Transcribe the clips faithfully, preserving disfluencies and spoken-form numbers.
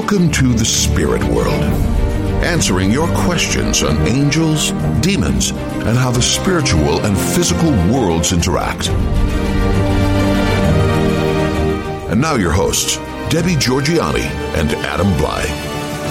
Welcome to the spirit world, answering your questions on angels, demons, and how the spiritual and physical worlds interact. And now your hosts, Debbie Georgianni and Adam Blai.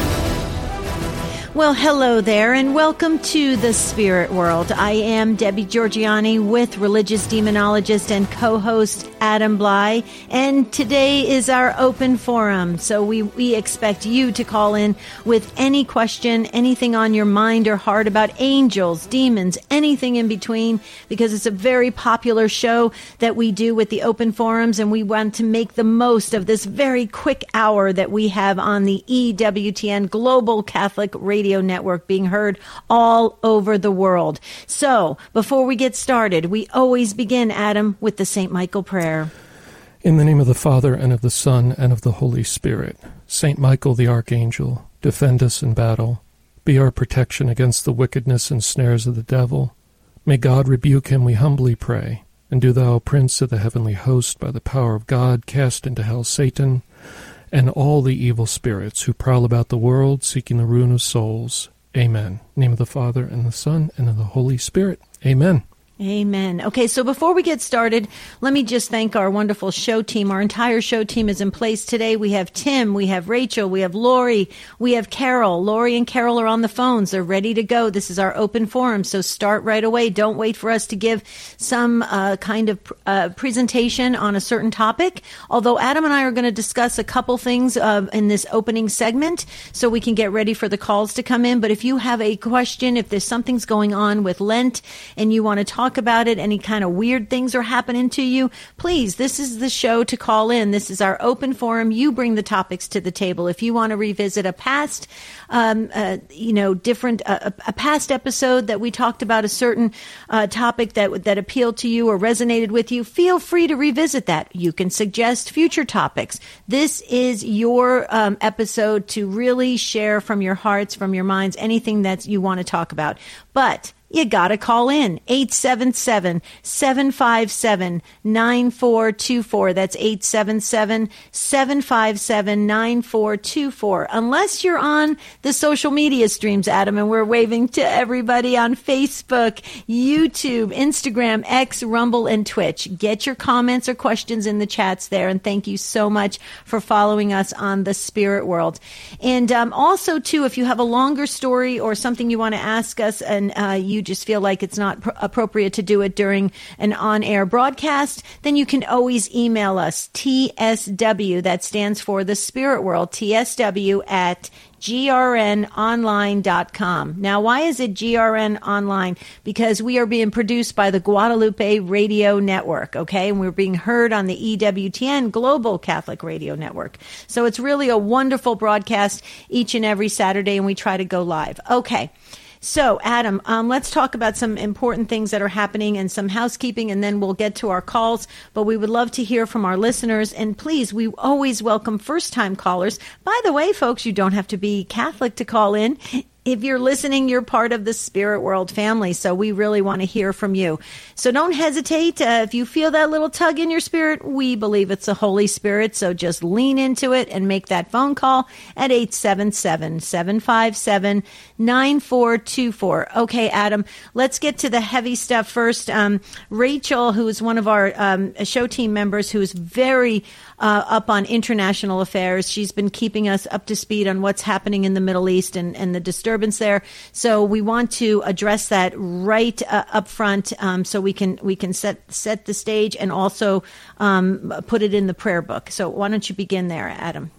Well, hello there, and welcome to the Spirit World. I am Debbie Georgianni with religious demonologist and co-host Adam Blai, and today is our open forum. So we, we expect you to call in with any question, anything on your mind or heart about angels, demons, anything in between, because it's a very popular show that we do with the open forums, and we want to make the most of this very quick hour that we have on the E W T N Global Catholic Radio Network, being heard all over the world. So, before we get started, we always begin, Adam, with the Saint Michael prayer. In the name of the Father, and of the Son, and of the Holy Spirit. Saint Michael the Archangel, defend us in battle. Be our protection against the wickedness and snares of the devil. May God rebuke him, we humbly pray. And do thou, Prince of the heavenly host, by the power of God, cast into hell Satan, and all the evil spirits who prowl about the world, seeking the ruin of souls. Amen. In the name of the Father, and the Son, and of the Holy Spirit. Amen. Amen. Okay, so before we get started, let me just thank our wonderful show team. Our entire show team is in place today. We have Tim, we have Rachel, we have Lori, we have Carol. Lori and Carol are on the phones. They're ready to go. This is our open forum, so start right away. Don't wait for us to give some uh, kind of uh, presentation on a certain topic, although Adam and I are going to discuss a couple things uh, in this opening segment so we can get ready for the calls to come in. But if you have a question, if there's something's going on with Lent and you want to talk about it, any kind of weird things are happening to you, please, this is the show to call in. This is our open forum. You bring the topics to the table. If you want to revisit a past, um, uh, you know, different, uh, a past episode that we talked about a certain uh, topic that that appealed to you or resonated with you, feel free to revisit that. You can suggest future topics. This is your um, episode to really share from your hearts, from your minds, anything that you want to talk about. But you gotta call in, eight seven seven, seven five seven, nine four two four. That's eight seven seven, seven five seven, nine four two four. Unless you're on the social media streams, Adam, and we're waving to everybody on Facebook, YouTube, Instagram, X, Rumble, and Twitch. Get your comments or questions in the chats there, and thank you so much for following us on the Spirit World. And um, also, too, if you have a longer story or something you want to ask us, and uh, you You just feel like it's not pr- appropriate to do it during an on-air broadcast, then you can always email us, T S W, that stands for the Spirit World, T S W at G R N online dot com. Now, why is it G R N Online? Because we are being produced by the Guadalupe Radio Network, okay? And we're being heard on the E W T N Global Catholic Radio Network. So it's really a wonderful broadcast each and every Saturday, and we try to go live. Okay. So, Adam, um, let's talk about some important things that are happening and some housekeeping, and then we'll get to our calls. But we would love to hear from our listeners. And please, we always welcome first-time callers. By the way, folks, you don't have to be Catholic to call in. If you're listening, you're part of the Spirit World family, so we really want to hear from you. So don't hesitate. Uh, if you feel that little tug in your spirit, we believe it's the Holy Spirit, so just lean into it and make that phone call at eight seven seven, seven five seven, nine four two four. Okay, Adam, let's get to the heavy stuff first. Um, Rachel, who is one of our um, show team members, who is very uh, up on international affairs, she's been keeping us up to speed on what's happening in the Middle East and, and the disturbance there. So we want to address that right uh, up front, um, so we can we can set set the stage and also um, put it in the prayer book. So why don't you begin there, Adam?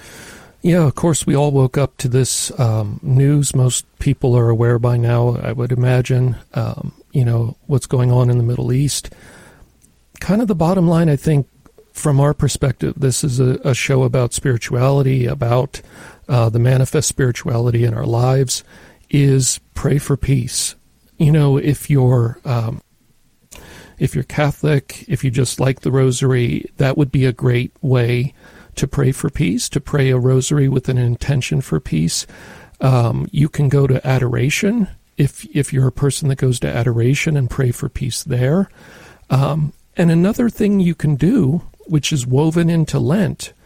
Yeah, of course, we all woke up to this um, news. Most people are aware by now, I would imagine, um, you know, what's going on in the Middle East. Kind of the bottom line, I think, from our perspective, this is a, a show about spirituality, about uh, the manifest spirituality in our lives, is pray for peace. You know, if you're um, if you're Catholic, if you just like the rosary, that would be a great way to pray for peace, to pray a rosary with an intention for peace. Um, you can go to adoration if if you're a person that goes to adoration and pray for peace there. Um, and another thing you can do, which is woven into Lent,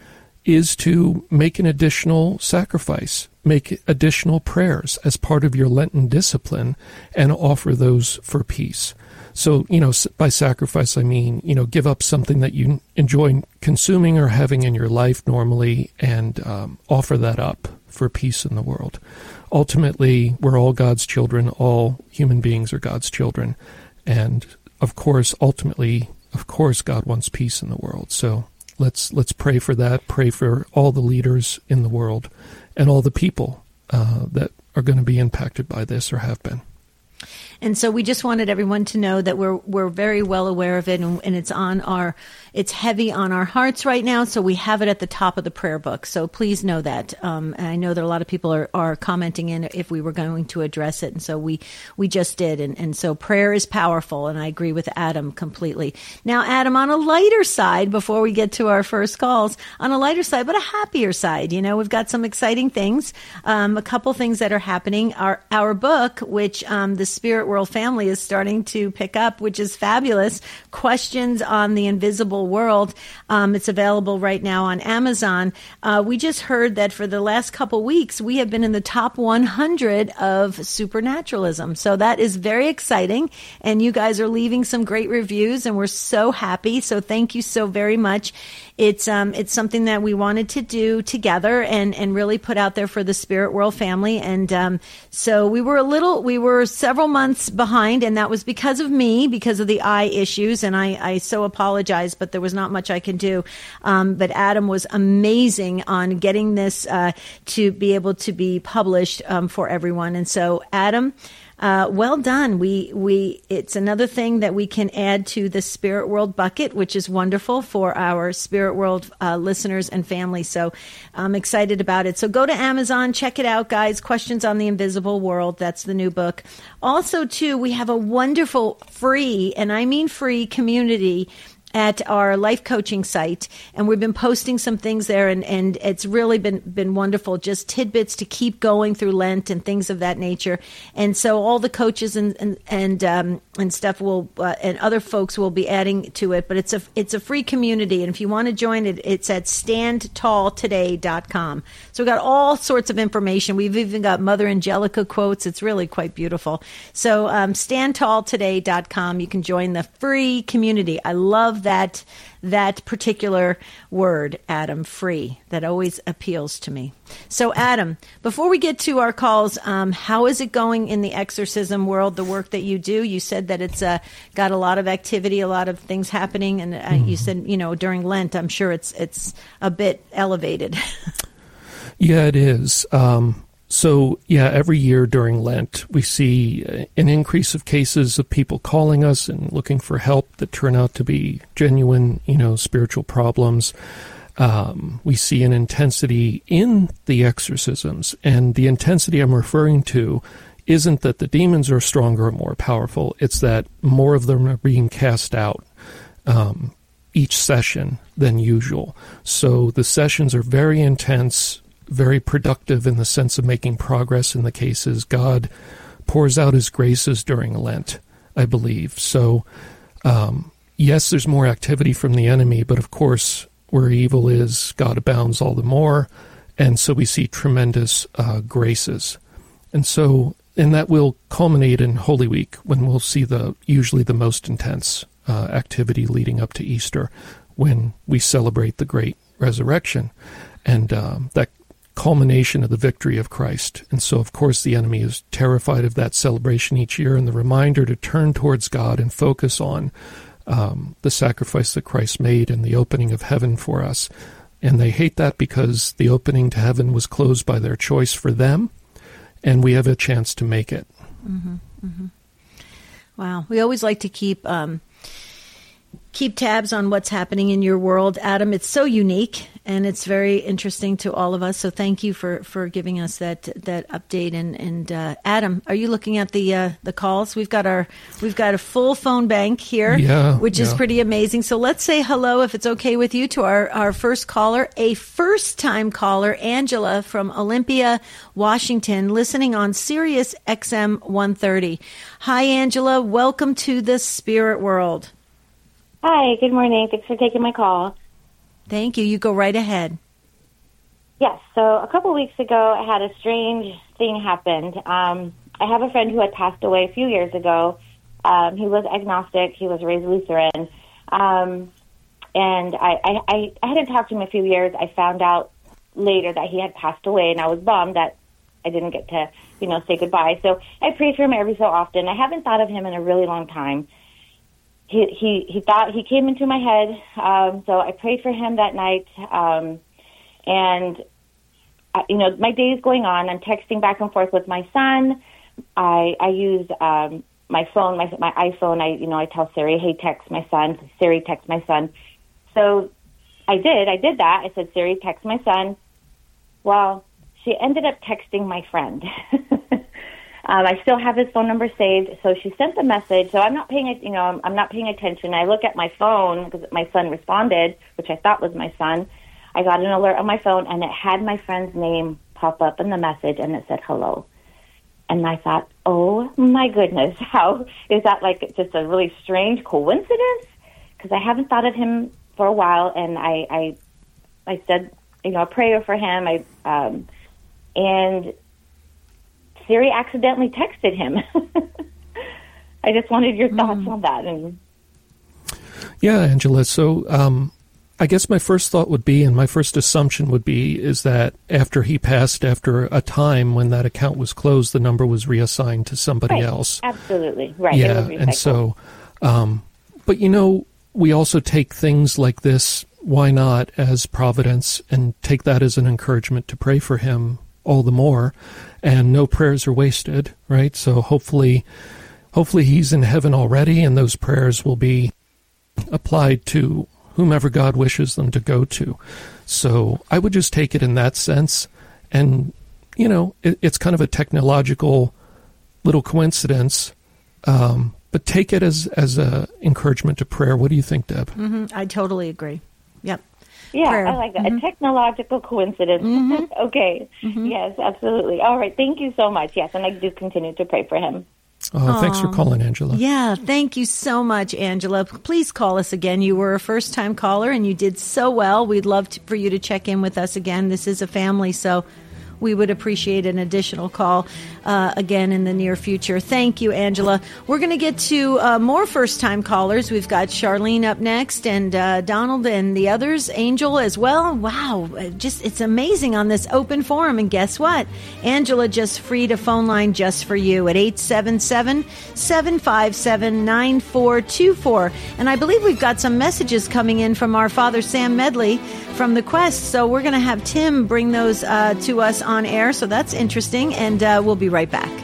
is to make an additional sacrifice, make additional prayers as part of your Lenten discipline, and offer those for peace. So, you know, by sacrifice, I mean, you know, give up something that you enjoy consuming or having in your life normally, and um, offer that up for peace in the world. Ultimately, we're all God's children. All human beings are God's children. And, of course, ultimately, of course, God wants peace in the world. So let's let's pray for that, pray for all the leaders in the world and all the people uh, that are going to be impacted by this or have been. And so we just wanted everyone to know that we're we're very well aware of it, and, and it's on our it's heavy on our hearts right now. So we have it at the top of the prayer book. So please know that. Um, and I know that a lot of people are, are commenting in if we were going to address it, and so we we just did. And and so prayer is powerful, and I agree with Adam completely. Now, Adam, on a lighter side, before we get to our first calls, on a lighter side, but a happier side, you know, we've got some exciting things, um, a couple things that are happening. Our our book, which um, the Spirit World family is starting to pick up, which is fabulous. Questions on the Invisible World. Um, it's available right now on Amazon. Uh, we just heard that for the last couple weeks, we have been in the top one hundred of supernaturalism. So that is very exciting. And you guys are leaving some great reviews, and we're so happy. So thank you so very much. It's um it's something that we wanted to do together and, and really put out there for the Spirit World family. And um, so we were a little, we were several months behind, and that was because of me, because of the eye issues. And I, I so apologize, but there was not much I could do. Um, but Adam was amazing on getting this uh, to be able to be published um, for everyone. And so, Adam, Uh, well done. We, we, it's another thing that we can add to the Spirit World bucket, which is wonderful for our Spirit World uh, listeners and family. So I'm excited about it. So go to Amazon, check it out, guys. Questions on the Invisible World. That's the new book. Also, too, we have a wonderful free, and I mean free, community at our life coaching site, and we've been posting some things there, and, and it's really been been wonderful, just tidbits to keep going through Lent and things of that nature. And so all the coaches and and and, um, and stuff will uh, and other folks will be adding to it, but it's a it's a free community, and if you want to join it, it's at stand tall today dot com. So we've got all sorts of information. We've even got Mother Angelica quotes. It's really quite beautiful. So um, stand tall today dot com. You can join the free community. I love that that particular word, Adam, free. That always appeals to me. So, Adam, before we get to our calls, um, how is it going in the exorcism world, the work that you do? You said that it's uh, got a lot of activity, a lot of things happening, and uh, mm. you said, you know, during Lent, I'm sure it's it's a bit elevated. Yeah, it is. Um So, yeah, every year during Lent, we see an increase of cases of people calling us and looking for help that turn out to be genuine, you know, spiritual problems. Um, we see an intensity in the exorcisms, and the intensity I'm referring to isn't that the demons are stronger or more powerful. It's that more of them are being cast out um, each session than usual. So the sessions are very intense, very productive in the sense of making progress in the cases. God pours out his graces during Lent, I believe. So, um, yes, there's more activity from the enemy, but of course, where evil is, God abounds all the more. And so we see tremendous uh, graces. And so, and that will culminate in Holy Week, when we'll see the usually the most intense uh, activity leading up to Easter, when we celebrate the great resurrection. And um, that culmination of the victory of Christ. And so, of course, the enemy is terrified of that celebration each year, and the reminder to turn towards God and focus on um, the sacrifice that Christ made and the opening of heaven for us. And they hate that because the opening to heaven was closed by their choice for them, and we have a chance to make it. Mm-hmm, mm-hmm. Wow. We always like to keep um, keep tabs on what's happening in your world, Adam. It's so unique, and it's very interesting to all of us. So thank you for, for giving us that that update. And and uh, Adam, are you looking at the uh, the calls? We've got our we've got a full phone bank here, yeah, which yeah. is pretty amazing. So let's say hello, if it's okay with you, to our our first caller, a first time caller, Angela from Olympia, Washington, listening on Sirius X M one thirty. Hi, Angela. Welcome to the Spirit World. Hi, good morning. Thanks for taking my call. Thank you. You go right ahead. Yes. So a couple weeks ago, I had a strange thing happen. Um, I have a friend who had passed away a few years ago. Um, he was agnostic. He was raised Lutheran. Um, and I, I, I, I hadn't talked to him in a few years. I found out later that he had passed away, and I was bummed that I didn't get to, you know, say goodbye. So I pray for him every so often. I haven't thought of him in a really long time. He he, he thought he came into my head. Um, so I prayed for him that night. Um, and, uh, you know, my day is going on. I'm texting back and forth with my son. I, I use um, my phone, my, my iPhone. I, you know, I tell Siri, hey, text my son. Siri, text my son. So I did. I did that. I said, Siri, text my son. Well, she ended up texting my friend. um, I still have his phone number saved, so she sent the message. So I'm not paying, you know, I'm, I'm not paying attention. I look at my phone because my son responded, which I thought was my son. I got an alert on my phone, and it had my friend's name pop up in the message, and it said hello. And I thought, oh my goodness, how is that? Like just a really strange coincidence? Because I haven't thought of him for a while, and I, I, I said, you know, a prayer for him. I. Um, And Siri accidentally texted him. I just wanted your thoughts mm. on that. And yeah, Angela. So um, I guess my first thought would be, and my first assumption would be, is that after he passed, after a time when that account was closed, the number was reassigned to somebody right. else. Absolutely. Right. Yeah, and so, um, but you know, we also take things like this, why not, as providence, and take that as an encouragement to pray for him all the more, and no prayers are wasted, right? So hopefully, hopefully he's in heaven already, and those prayers will be applied to whomever God wishes them to go to. So I would just take it in that sense, and, you know, it, it's kind of a technological little coincidence, um, but take it as, as a encouragement to prayer. What do you think, Deb? Mm-hmm. I totally agree. Yep. Yeah, prayer. I like that. Mm-hmm. A technological coincidence. Mm-hmm. Okay. Mm-hmm. Yes, absolutely. All right. Thank you so much. Yes, and I do continue to pray for him. Oh, thanks for calling, Angela. Yeah, thank you so much, Angela. Please call us again. You were a first-time caller, and you did so well. We'd love to, for you to check in with us again. This is a family, so we would appreciate an additional call uh, again in the near future. Thank you, Angela. We're going to get to uh, more first-time callers. We've got Charlene up next, and uh, Donald and the others, Angel as well. Wow, just it's amazing on this open forum. And guess what? Angela just freed a phone line just for you at eight seven seven, seven five seven, nine four two four. And I believe we've got some messages coming in from our Father Sam Medley from the Quest. So we're going to have Tim bring those uh, to us on air. So that's interesting. And uh, we'll be right back.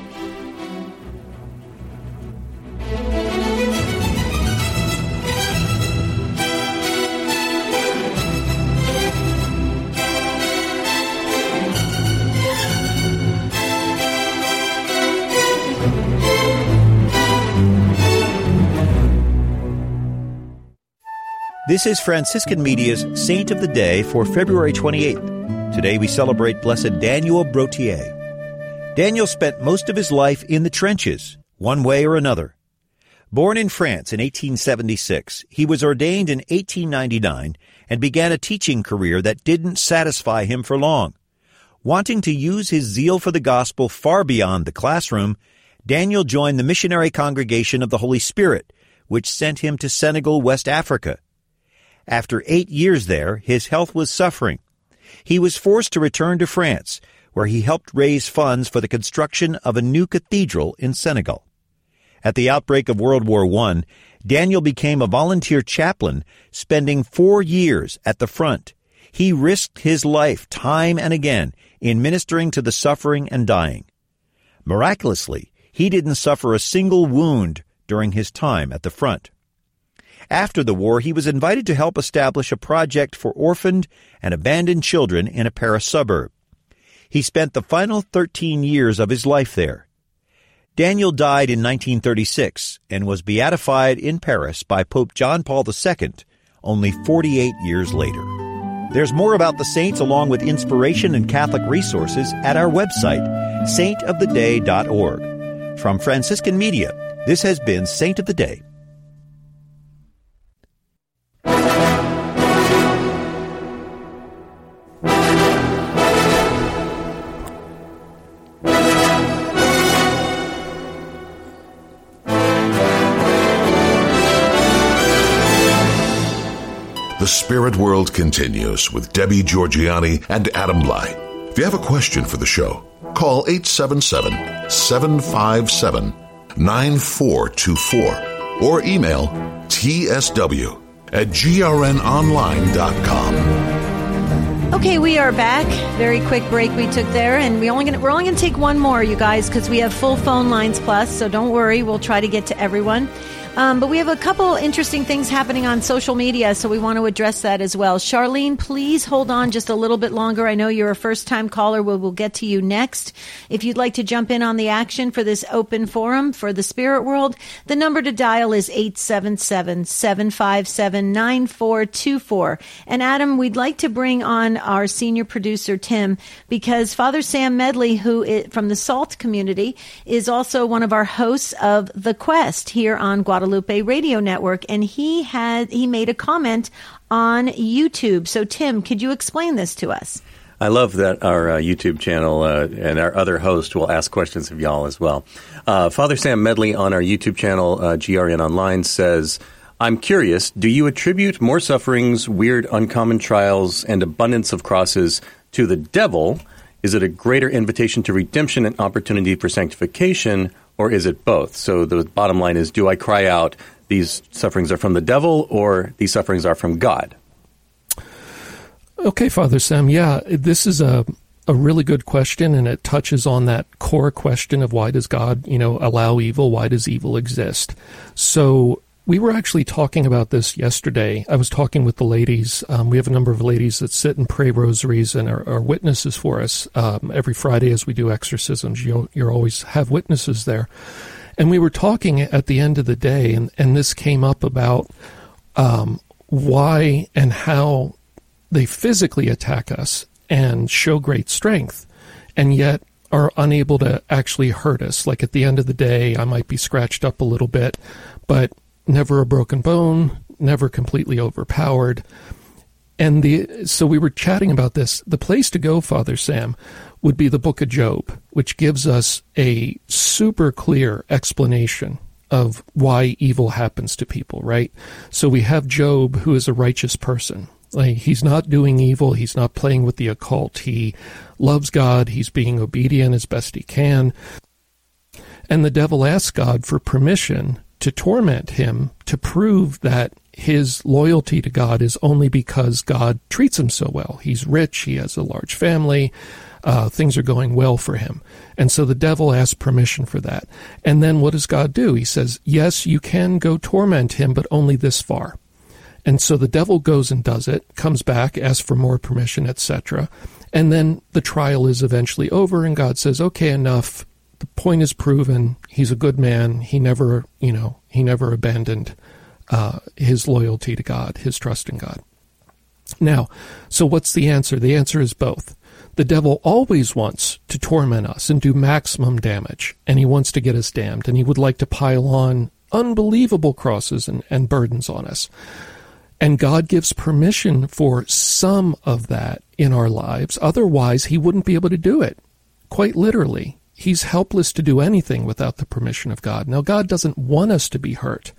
This is Franciscan Media's Saint of the Day for February twenty-eighth. Today we celebrate Blessed Daniel Brottier. Daniel spent most of his life in the trenches, one way or another. Born in France in eighteen seventy-six, he was ordained in eighteen ninety-nine and began a teaching career that didn't satisfy him for long. Wanting to use his zeal for the gospel far beyond the classroom, Daniel joined the Missionary Congregation of the Holy Spirit, which sent him to Senegal, West Africa. After eight years there, his health was suffering. He was forced to return to France, where he helped raise funds for the construction of a new cathedral in Senegal. At the outbreak of World War One, Daniel became a volunteer chaplain, spending four years at the front. He risked his life time and again in ministering to the suffering and dying. Miraculously, he didn't suffer a single wound during his time at the front. After the war, he was invited to help establish a project for orphaned and abandoned children in a Paris suburb. He spent the final thirteen years of his life there. Daniel died in nineteen thirty-six and was beatified in Paris by Pope John Paul the Second only forty-eight years later. There's more about the saints along with inspiration and Catholic resources at our website, saint of the day dot org. From Franciscan Media, this has been Saint of the Day. The Spirit World continues with Debbie Georgianni and Adam Blai. If you have a question for the show, call eight seven seven, seven five seven, nine four two four or email t s w at g r n online dot com. Okay, we are back. Very quick break we took there, and we only gonna, we're only going to take one more, you guys, because we have full phone lines plus, so don't worry. We'll try to get to everyone. Um, but we have a couple interesting things happening on social media, so we want to address that as well. Charlene, please hold on just a little bit longer. I know you're a first-time caller. We'll, we'll get to you next. If you'd like to jump in on the action for this open forum for the spirit world, the number to dial is eight seven seven, seven five seven, nine four two four. And Adam, we'd like to bring on our senior producer, Tim, because Father Sam Medley, who is from the SALT community, is also one of our hosts of The Quest here on Guadalupe Guadalupe Radio Network, and he had he made a comment on YouTube. So, Tim, could you explain this to us? I love that our uh, YouTube channel uh, and our other host will ask questions of y'all as well. Uh, Father Sam Medley on our YouTube channel, uh, G R N Online, says, I'm curious, do you attribute more sufferings, weird, uncommon trials, and abundance of crosses to the devil? Is it a greater invitation to redemption and opportunity for sanctification, or is it both? So the bottom line is, do I cry out, these sufferings are from the devil, or these sufferings are from God? Okay, Father Sam, yeah, this is a a really good question, and it touches on that core question of why does God, you know, allow evil? Why does evil exist? So we were actually talking about this yesterday. I was talking with the ladies. Um, we have a number of ladies that sit and pray rosaries and are, are witnesses for us. Um, every Friday as we do exorcisms, you you always have witnesses there. And we were talking at the end of the day, and, and this came up about um, why and how they physically attack us and show great strength, and yet are unable to actually hurt us. Like at the end of the day, I might be scratched up a little bit, but never a broken bone, never completely overpowered. And the so we were chatting about this. The place to go, Father Sam, would be the book of Job, which gives us a super clear explanation of why evil happens to people, right? So we have Job, who is a righteous person. Like, he's not doing evil. He's not playing with the occult. He loves God. He's being obedient as best he can. And the devil asks God for permission to torment him, to prove that his loyalty to God is only because God treats him so well. He's rich, he has a large family, uh, things are going well for him. And so the devil asks permission for that. And then what does God do? He says, yes, you can go torment him, but only this far. And so the devil goes and does it, comes back, asks for more permission, et cetera. And then the trial is eventually over, and God says, okay, enough. The point is proven. He's a good man. He never, you know, he never abandoned uh, his loyalty to God, his trust in God. Now, so what's the answer? The answer is both. The devil always wants to torment us and do maximum damage, and he wants to get us damned, and he would like to pile on unbelievable crosses and, and burdens on us. And God gives permission for some of that in our lives. Otherwise, he wouldn't be able to do it, quite literally. He's helpless to do anything without the permission of God. Now, God doesn't want us to be hurt,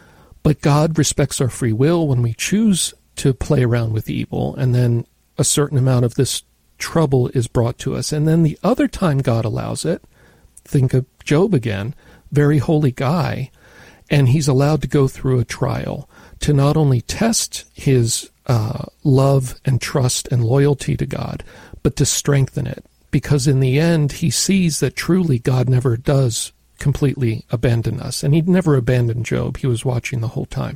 but God respects our free will when we choose to play around with evil, and then a certain amount of this trouble is brought to us. And then the other time God allows it, think of Job again, very holy guy, and he's allowed to go through a trial to not only test his uh, love and trust and loyalty to God, but to strengthen it. Because in the end, he sees that truly God never does completely abandon us. And he never abandoned Job. He was watching the whole time.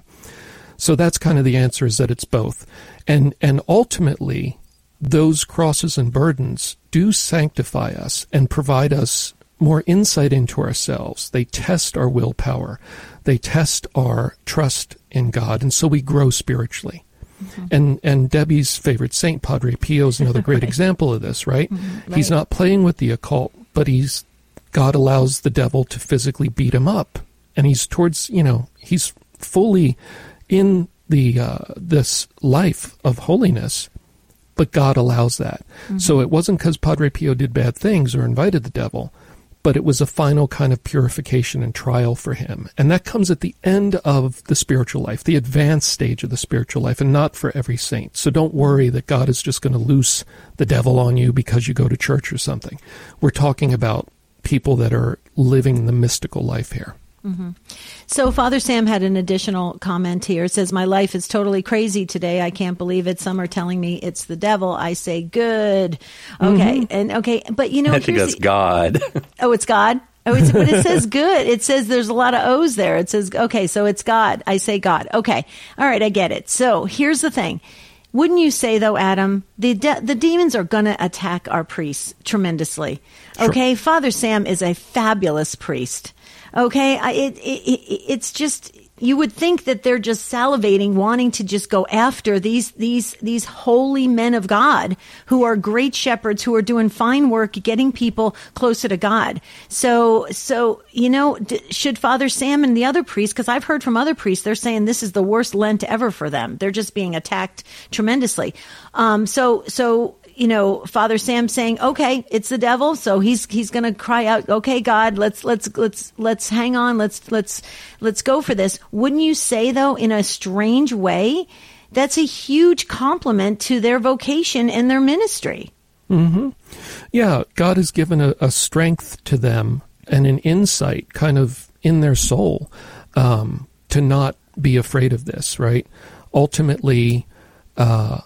So that's kind of the answer, is that it's both. And and ultimately, those crosses and burdens do sanctify us and provide us more insight into ourselves. They test our willpower. They test our trust in God. And so we grow spiritually. Mm-hmm. And and Debbie's favorite saint, Padre Pio, is another great right. example of this, right? Mm-hmm. right? He's not playing with the occult, but he's God allows the devil to physically beat him up. And he's towards, you know, he's fully in the uh, this life of holiness, but God allows that. Mm-hmm. So it wasn't because Padre Pio did bad things or invited the devil, but it was a final kind of purification and trial for him. And that comes at the end of the spiritual life, the advanced stage of the spiritual life, and not for every saint. So don't worry that God is just going to loose the devil on you because you go to church or something. We're talking about people that are living the mystical life here. Mm-hmm. So Father Sam had an additional comment here. It says, my life is totally crazy today. I can't believe it. Some are telling me it's the devil. I say, good. Okay. Mm-hmm. And okay. But you know, I think that's the, God. Oh, it's God. Oh, it's, but it says good. It says there's a lot of O's there. It says, okay, so it's God. I say God. Okay. All right. I get it. So here's the thing. Wouldn't you say, though, Adam, the de- the demons are going to attack our priests tremendously? Okay. Sure. Father Sam is a fabulous priest. Okay, I, it, it it's just, you would think that they're just salivating, wanting to just go after these these these holy men of God who are great shepherds, who are doing fine work, getting people closer to God. So, so you know, d- should Father Sam and the other priests, because I've heard from other priests, they're saying this is the worst Lent ever for them. They're just being attacked tremendously. Um, so, so. You know, Father Sam saying, okay, it's the devil. So he's, he's going to cry out, okay, God, let's, let's, let's, let's hang on. Let's, let's, let's go for this. Wouldn't you say, though, in a strange way, that's a huge compliment to their vocation and their ministry? Mm-hmm. Yeah. God has given a, a strength to them and an insight kind of in their soul, um, to not be afraid of this, right? Ultimately, uh,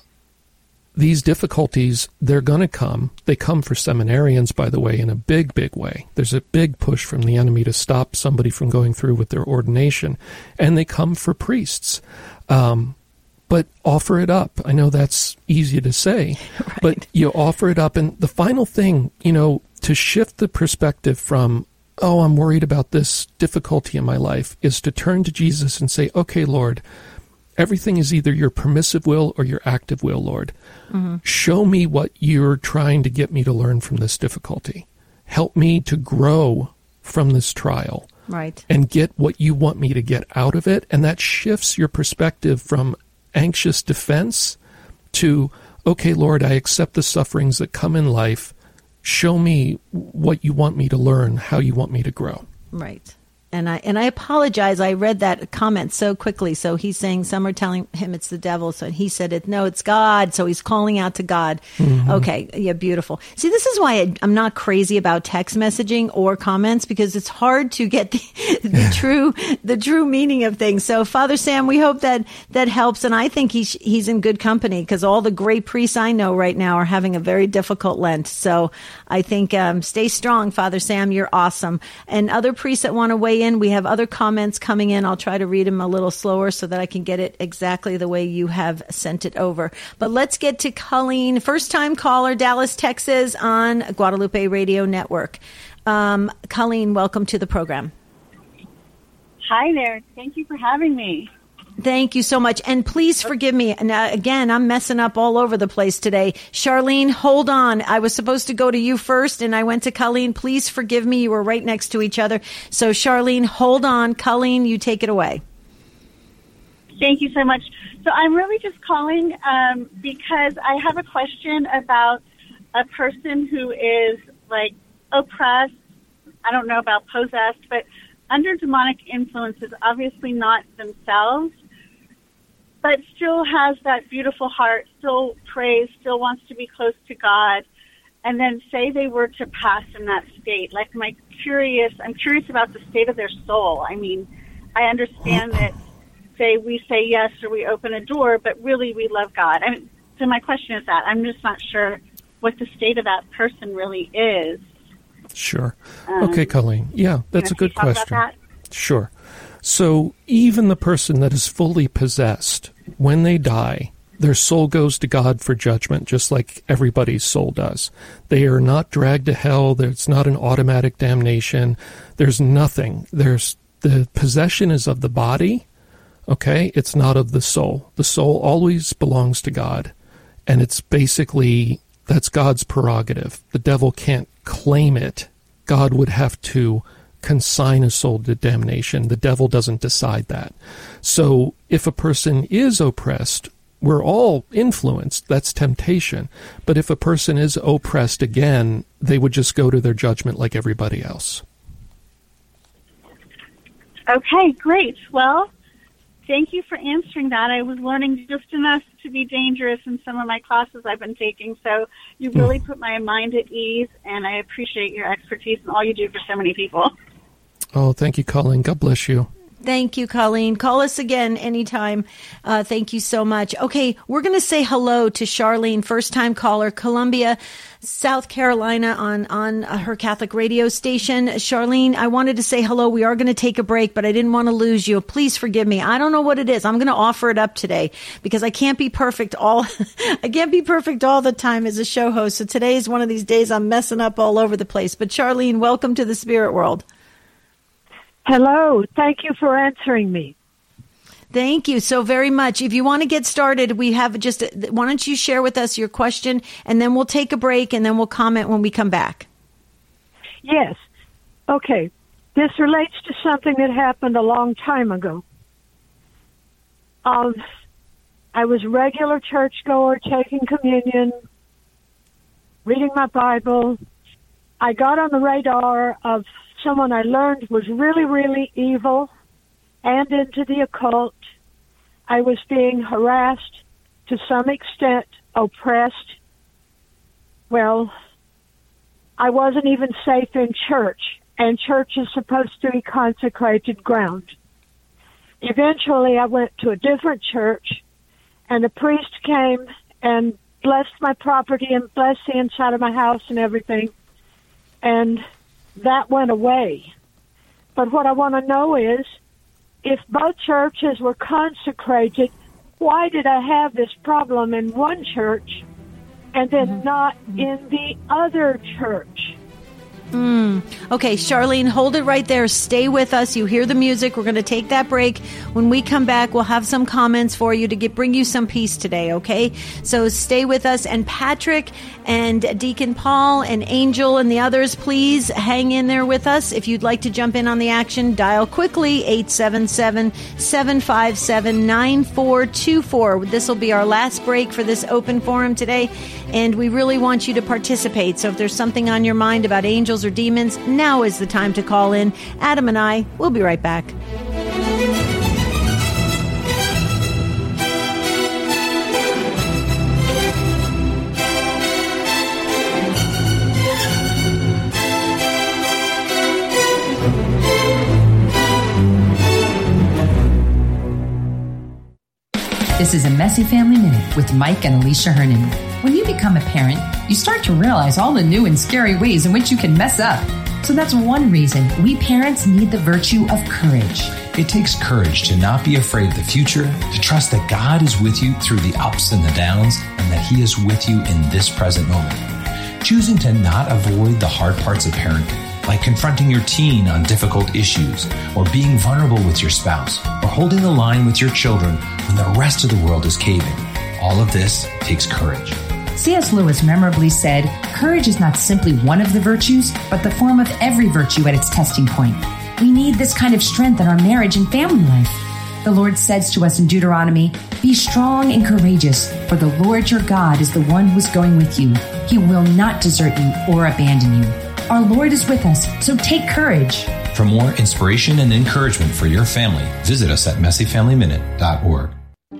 these difficulties, they're going to come. They come for seminarians, by the way, in a big, big way. There's a big push from the enemy to stop somebody from going through with their ordination. And they come for priests. Um, but offer it up. I know that's easy to say, right. But you offer it up. And the final thing, you know, to shift the perspective from, oh, I'm worried about this difficulty in my life, is to turn to Jesus and say, okay, Lord, everything is either your permissive will or your active will, Lord. Mm-hmm. Show me what you're trying to get me to learn from this difficulty. Help me to grow from this trial. Right. And get what you want me to get out of it. And that shifts your perspective from anxious defense to, okay, Lord, I accept the sufferings that come in life. Show me what you want me to learn, how you want me to grow. Right. And I and I apologize. I read that comment so quickly. So he's saying some are telling him it's the devil. So he said it. No, it's God. So he's calling out to God. Mm-hmm. Okay. Yeah. Beautiful. See, this is why I, I'm not crazy about text messaging or comments, because it's hard to get the, the true the true meaning of things. So Father Sam, we hope that that helps. And I think he's he's in good company, because all the great priests I know right now are having a very difficult Lent. So I think um, stay strong, Father Sam. You're awesome. And other priests that want to weigh in, we have other comments coming in. I'll try to read them a little slower so that I can get it exactly the way you have sent it over. But let's get to Colleen, first time caller, Dallas, Texas, on Guadalupe Radio Network. Um, Colleen, welcome to the program. Hi there. Thank you for having me. Thank you so much. And please forgive me. And uh, again, I'm messing up all over the place today. Charlene, hold on. I was supposed to go to you first, and I went to Colleen. Please forgive me. You were right next to each other. So, Charlene, hold on. Colleen, you take it away. Thank you so much. So I'm really just calling um, because I have a question about a person who is, like, oppressed. I don't know about possessed, but under demonic influences, obviously not themselves, but still has that beautiful heart, still prays, still wants to be close to God, and then say they were to pass in that state. Like, my curious, I'm curious about the state of their soul. I mean, I understand that, say, we say yes or we open a door, but really we love God. I mean, so my question is that I'm just not sure what the state of that person really is. Sure. Um, okay, Colleen. Yeah, that's a good question. That? Sure. So even the person that is fully possessed, when they die, their soul goes to God for judgment, just like everybody's soul does. They are not dragged to hell. There's not an automatic damnation. There's nothing. There's the possession is of the body, okay? It's not of the soul. The soul always belongs to God, and it's basically, that's God's prerogative. The devil can't claim it. God would have to consign a soul to damnation. The devil doesn't decide that. So if a person is oppressed, we're all influenced. That's temptation. But if a person is oppressed again, they would just go to their judgment like everybody else. Okay, great. Well, thank you for answering that. I was learning just enough to be dangerous in some of my classes I've been taking, so you really put my mind at ease, and I appreciate your expertise and all you do for so many people. Oh, thank you, Colleen. God bless you. Thank you, Colleen. Call us again anytime. Uh, thank you so much. Okay, we're going to say hello to Charlene, first-time caller, Columbia, South Carolina, on, on uh, her Catholic radio station. Charlene, I wanted to say hello. We are going to take a break, but I didn't want to lose you. Please forgive me. I don't know what it is. I'm going to offer it up today because I can't be perfect all I can't be perfect all the time as a show host. So today is one of these days I'm messing up all over the place. But Charlene, welcome to the spirit world. Hello. Thank you for answering me. Thank you so very much. If you want to get started, we have just, why don't you share with us your question, and then we'll take a break, and then we'll comment when we come back. Yes. Okay. This relates to something that happened a long time ago. Um, I was a regular churchgoer, taking communion, reading my Bible. I got on the radar of someone I learned was really, really evil and into the occult. I was being harassed, to some extent oppressed. Well, I wasn't even safe in church, and church is supposed to be consecrated ground. Eventually, I went to a different church, and a priest came and blessed my property and blessed the inside of my house and everything, and that went away. But what I want to know is, if both churches were consecrated, why did I have this problem in one church and then mm-hmm. not in the other church? Mm. Okay, Charlene, hold it right there. Stay with us. You hear the music. We're going to take that break. When we come back, we'll have some comments for you to get bring you some peace today, okay? So stay with us. And Patrick and Deacon Paul and Angel and the others, please hang in there with us. If you'd like to jump in on the action, dial quickly eight seven seven, seven five seven, nine four two four. This will be our last break for this open forum today, and we really want you to participate. So if there's something on your mind about angels or demons, now is the time to call in. Adam and I will be right back. This is a Messy Family Minute with Mike and Alicia Hernon. When you become a parent, you start to realize all the new and scary ways in which you can mess up. So that's one reason we parents need the virtue of courage. It takes courage to not be afraid of the future, to trust that God is with you through the ups and the downs, and that He is with you in this present moment. Choosing to not avoid the hard parts of parenting, like confronting your teen on difficult issues, or being vulnerable with your spouse, or holding the line with your children when the rest of the world is caving. All of this takes courage. C S Lewis memorably said, "Courage is not simply one of the virtues, but the form of every virtue at its testing point." We need this kind of strength in our marriage and family life. The Lord says to us in Deuteronomy, "Be strong and courageous, for the Lord your God is the one who is going with you. He will not desert you or abandon you." Our Lord is with us, so take courage. For more inspiration and encouragement for your family, visit us at messy family minute dot org.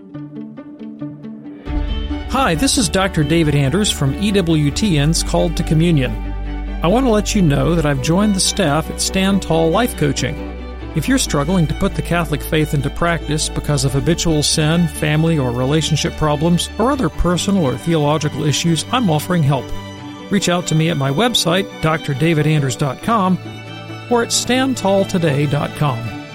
Hi, this is Doctor David Anders from E W T N's Called to Communion. I want to let you know that I've joined the staff at Stand Tall Life Coaching. If you're struggling to put the Catholic faith into practice because of habitual sin, family or relationship problems, or other personal or theological issues, I'm offering help. Reach out to me at my website, d r david anders dot com, or at stand tall today dot com.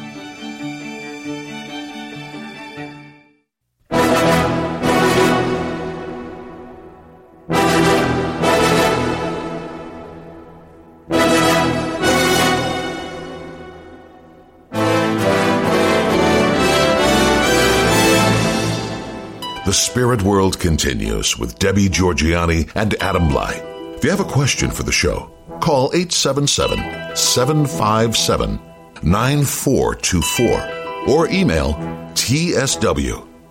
The Spirit World continues with Debbie Georgianni and Adam Lai. If you have a question for the show, call eight seven seven, seven five seven, nine four two four or email T S W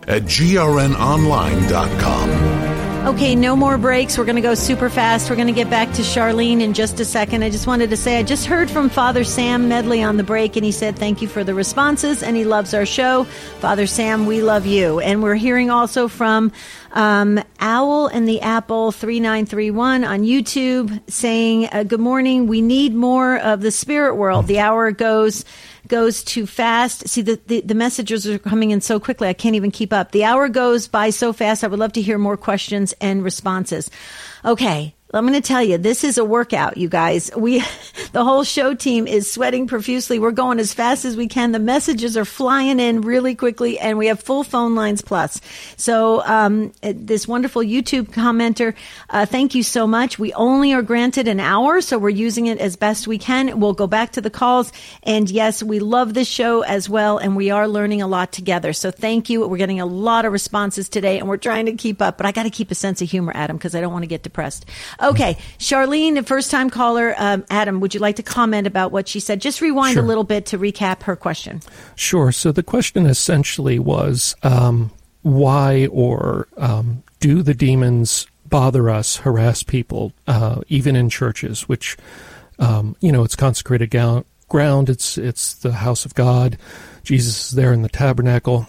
at G R N online dot com. Okay, no more breaks. We're going to go super fast. We're going to get back to Charlene in just a second. I just wanted to say I just heard from Father Sam Medley on the break, and he said thank you for the responses, and he loves our show. Father Sam, we love you. And we're hearing also from um, Owl and the Apple three nine three one on YouTube saying, uh, good morning. We need more of the spirit world. The hour goes... goes too fast. See, the, the, the messages are coming in so quickly, I can't even keep up. The hour goes by so fast. I would love to hear more questions and responses. Okay. I'm going to tell you, this is a workout, you guys. We, the whole show team is sweating profusely. We're going as fast as we can. The messages are flying in really quickly, and we have full phone lines plus. So, um, this wonderful YouTube commenter, uh, thank you so much. We only are granted an hour, so we're using it as best we can. We'll go back to the calls. And yes, we love this show as well, and we are learning a lot together. So thank you. We're getting a lot of responses today, and we're trying to keep up, but I got to keep a sense of humor, Adam, because I don't want to get depressed. Okay, Charlene, the first-time caller. Um, Adam, would you like to comment about what she said? Just rewind Sure. a little bit to recap her question. Sure. So the question essentially was, um, why or um, do the demons bother us, harass people, uh, even in churches, which, um, you know, it's consecrated ga- ground. It's, it's the house of God. Jesus is there in the tabernacle.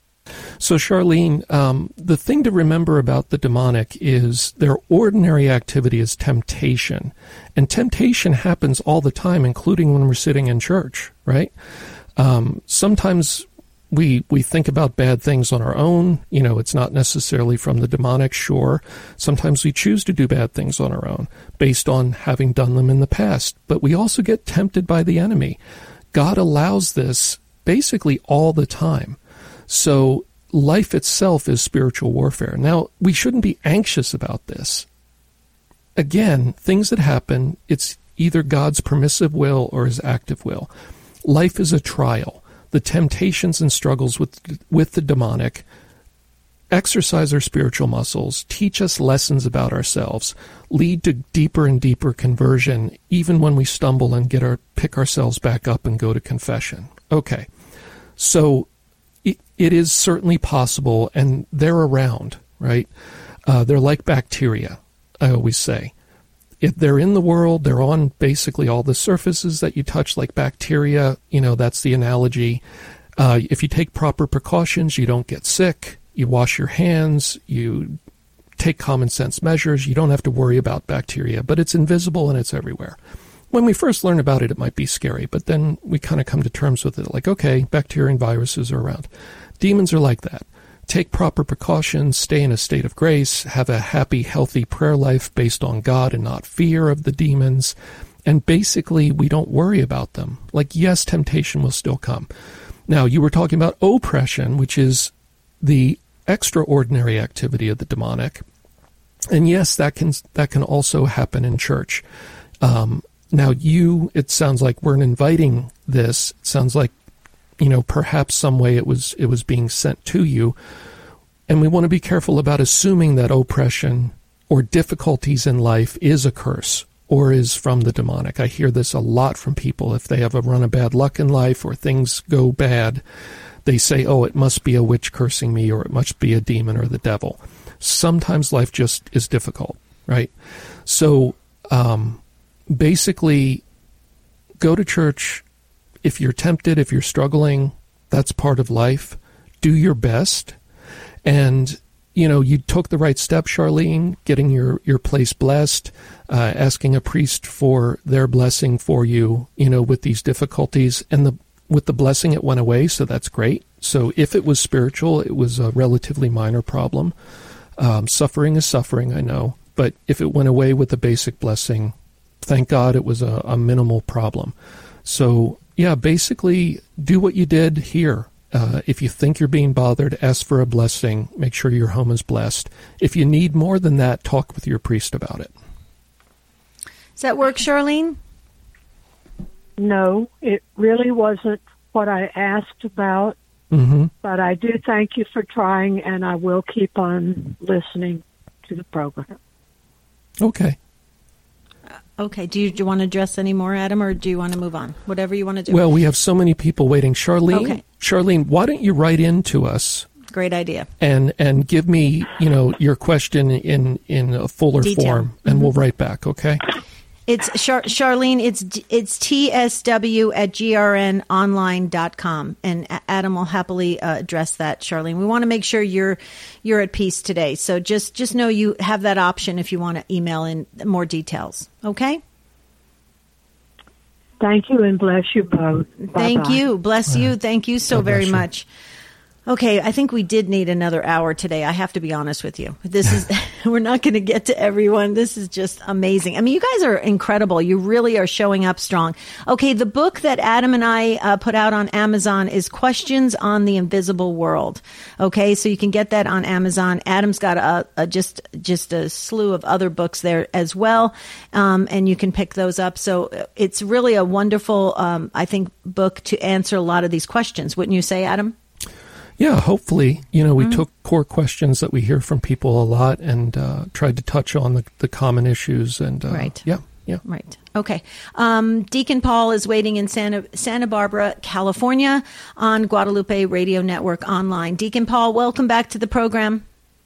So, Charlene, um, the thing to remember about the demonic is their ordinary activity is temptation. And temptation happens all the time, including when we're sitting in church, right? Um, sometimes we we think about bad things on our own. You know, it's not necessarily from the demonic, sure. Sometimes we choose to do bad things on our own based on having done them in the past. But we also get tempted by the enemy. God allows this basically all the time. So life itself is spiritual warfare. Now, we shouldn't be anxious about this. Again, things that happen, it's either God's permissive will or his active will. Life is a trial. The temptations and struggles with with the demonic exercise our spiritual muscles, teach us lessons about ourselves, lead to deeper and deeper conversion, even when we stumble and get our pick ourselves back up and go to confession. Okay, so it, it is certainly possible, and they're around, right? Uh, they're like bacteria, I always say. If they're in the world, they're on basically all the surfaces that you touch, like bacteria. You know, that's the analogy. Uh, if you take proper precautions, you don't get sick. You wash your hands. You take common sense measures. You don't have to worry about bacteria, but it's invisible and it's everywhere. When we first learn about it, it might be scary, but then we kind of come to terms with it. Like, okay, bacteria and viruses are around. Demons are like that. Take proper precautions, stay in a state of grace, have a happy, healthy prayer life based on God and not fear of the demons. And basically, we don't worry about them. Like, yes, temptation will still come. Now, you were talking about oppression, which is the extraordinary activity of the demonic. And yes, that can that can also happen in church. Um, now, you, it sounds like we're inviting this. It sounds like, you know, perhaps some way it was it was being sent to you. And we want to be careful about assuming that oppression or difficulties in life is a curse or is from the demonic. I hear this a lot from people. If they have a run of bad luck in life or things go bad, they say, oh, it must be a witch cursing me, or it must be a demon or the devil. Sometimes life just is difficult, right? So um, basically, go to church. If you're tempted, if you're struggling, that's part of life. Do your best. And, you know, you took the right step, Charlene, getting your, your place blessed, uh, asking a priest for their blessing for you, you know, with these difficulties. And the with the blessing, it went away, so that's great. So if it was spiritual, it was a relatively minor problem. Um, suffering is suffering, I know. But if it went away with the basic blessing, thank God it was a, a minimal problem. So, yeah, basically do what you did here. Uh, if you think you're being bothered, ask for a blessing. Make sure your home is blessed. If you need more than that, talk with your priest about it. Does that work, Charlene? No, it really wasn't what I asked about, mm-hmm. but I do thank you for trying, and I will keep on listening to the program. Okay. Okay. Do you, do you want to address any more, Adam, or do you want to move on? Whatever you want to do. Well, we have so many people waiting. Charlene, okay. Charlene, why don't you write in to us Great idea. And and give me, you know, your question in, in a fuller Detail. form, and mm-hmm. we'll write back, okay? It's Char- Charlene, it's it's T S W at G R N online dot com, and Adam will happily uh, address that, Charlene. We want to make sure you're you're at peace today. So just, just know you have that option if you want to email in more details, okay? Thank you, and bless you both. Bye-bye. Thank you. Bless you. Thank you so God very bless you. much. Okay, I think we did need another hour today. I have to be honest with you. This is, we're not going to get to everyone. This is just amazing. I mean, you guys are incredible. You really are showing up strong. Okay, the book that Adam and I uh, put out on Amazon is Questions on the Invisible World. Okay, so you can get that on Amazon. Adam's got a, a just just a slew of other books there as well, um, and you can pick those up. So it's really a wonderful, um, I think, book to answer a lot of these questions. Wouldn't you say, Adam? Yeah, hopefully. You know, we Mm-hmm. took core questions that we hear from people a lot and uh, tried to touch on the, the common issues. And uh, Right. yeah, yeah. Right. Okay. Um, Deacon Paul is waiting in Santa Santa Barbara, California, on Guadalupe Radio Network online. Deacon Paul, welcome back to the program.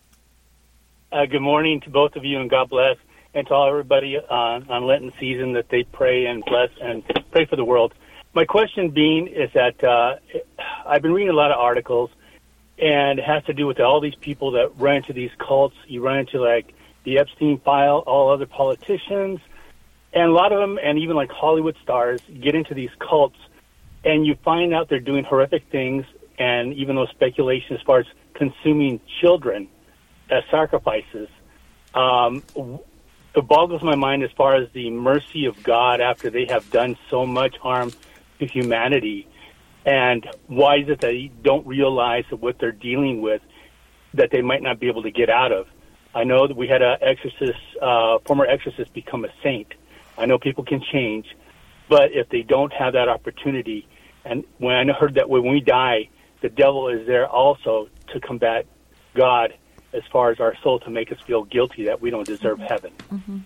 Uh, good morning to both of you, and God bless, and to all everybody uh, on Lenten season that they pray and bless and pray for the world. My question being is that uh, I've been reading a lot of articles, and it has to do with all these people that run into these cults. You run into, like, the Epstein file, all other politicians, and a lot of them, and even, like, Hollywood stars, get into these cults, and you find out they're doing horrific things, and even though speculation as far as consuming children as sacrifices, um, it boggles my mind as far as the mercy of God after they have done so much harm to humanity. And why is it that they don't realize that what they're dealing with, that they might not be able to get out of? I know that we had an exorcist, uh, former exorcist become a saint. I know people can change, but if they don't have that opportunity, and when I heard that when we die, the devil is there also to combat God as far as our soul, to make us feel guilty that we don't deserve heaven. Mm-hmm.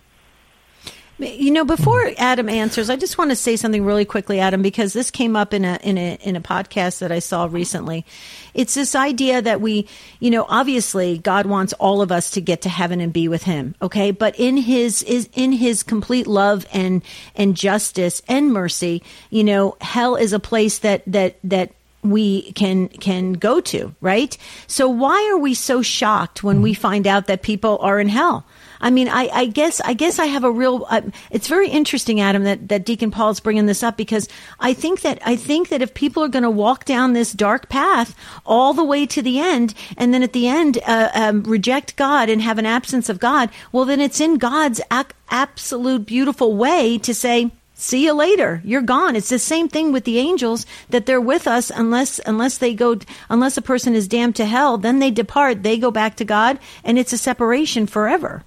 You know, before Adam answers, I just want to say something really quickly, Adam, because this came up in a in a in a podcast that I saw recently. It's this idea that we, you know, obviously God wants all of us to get to heaven and be with Him, okay? But in His is in His complete love and and justice and mercy, you know, hell is a place that that that. we can can go to, right? So why are we so shocked when we find out that people are in hell? I mean, I, I guess I guess I have a real. Uh, it's very interesting, Adam, that, that Deacon Paul's bringing this up, because I think that I think that if people are going to walk down this dark path all the way to the end, and then at the end uh, um, reject God and have an absence of God, well, then it's in God's ac- absolute beautiful way to say, see you later. You're gone. It's the same thing with the angels, that they're with us unless unless they go unless a person is damned to hell, then they depart, they go back to God, and it's a separation forever.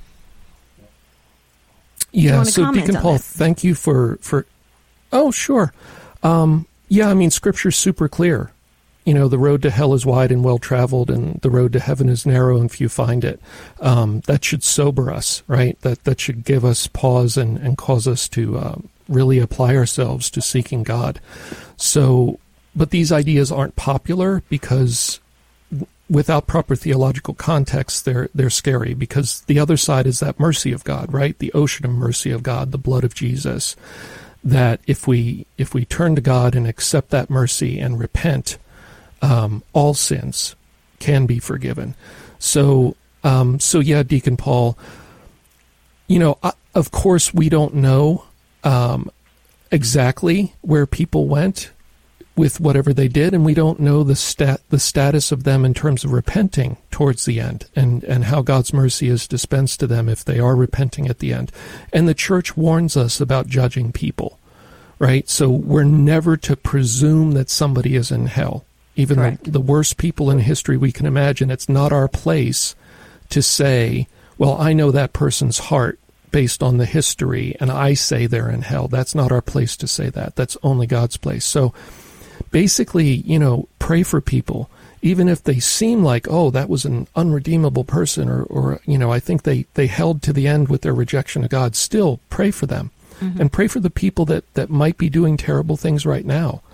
Yeah, so Deacon Paul, that? thank you for, for oh sure. Um, yeah, I mean Scripture's super clear. You know, the road to hell is wide and well traveled, and the road to heaven is narrow and few find it. Um, that should sober us, right? That that should give us pause and, and cause us to uh, really apply ourselves to seeking God. So, but these ideas aren't popular because without proper theological context, they're they're scary, because the other side is that mercy of God, right? The ocean of mercy of God, the blood of Jesus. That if we if we turn to God and accept that mercy and repent, Um, all sins can be forgiven. So, um, so yeah, Deacon Paul, you know, I, of course we don't know um, exactly where people went with whatever they did, and we don't know the stat the status of them in terms of repenting towards the end, and, and how God's mercy is dispensed to them if they are repenting at the end. And the church warns us about judging people, right? So we're never to presume that somebody is in hell. Even the, the worst people in history we can imagine, it's not our place to say, well, I know that person's heart based on the history, and I say they're in hell. That's not our place to say that. That's only God's place. So basically, you know, pray for people, even if they seem like, oh, that was an unredeemable person, or, or you know, I think they, they held to the end with their rejection of God. Still pray for them, mm-hmm. and pray for the people that, that might be doing terrible things right now.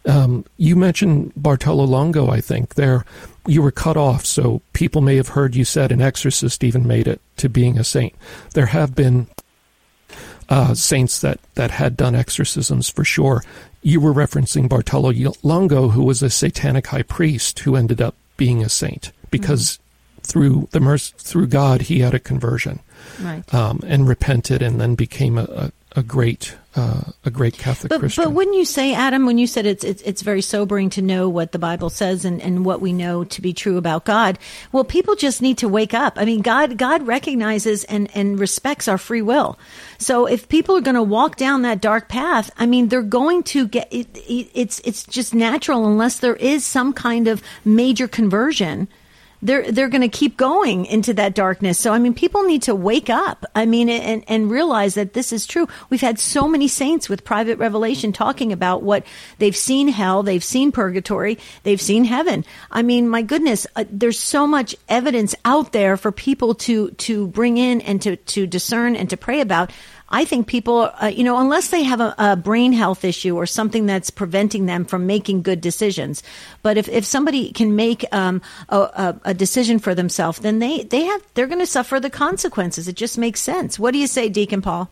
Um, you mentioned Bartolo Longo, I think. There, you were cut off, so people may have heard you said an exorcist even made it to being a saint. There have been uh, saints that, that had done exorcisms for sure. You were referencing Bartolo Longo, who was a satanic high priest who ended up being a saint because mm-hmm. through the mercy, through God, he had a conversion, right, um, and repented, and then became a, a, a great. Uh, a great Catholic but, Christian. But wouldn't you say, Adam, when you said it's, it's it's very sobering to know what the Bible says and, and what we know to be true about God? Well, people just need to wake up. I mean, God God recognizes and, and respects our free will. So if people are going to walk down that dark path, I mean, they're going to get it, it, it's it's just natural unless there is some kind of major conversion. They're they're going to keep going into that darkness. So, I mean, people need to wake up. I mean, and, and realize that this is true. We've had so many saints with private revelation talking about what they've seen hell, they've seen purgatory, they've seen heaven. I mean, my goodness, uh, there's so much evidence out there for people to to bring in and to, to discern and to pray about. I think people, uh, you know, unless they have a, a brain health issue or something that's preventing them from making good decisions. But if, if somebody can make um, a, a, a decision for themselves, then they, they have they're going to suffer the consequences. It just makes sense. What do you say, Deacon Paul?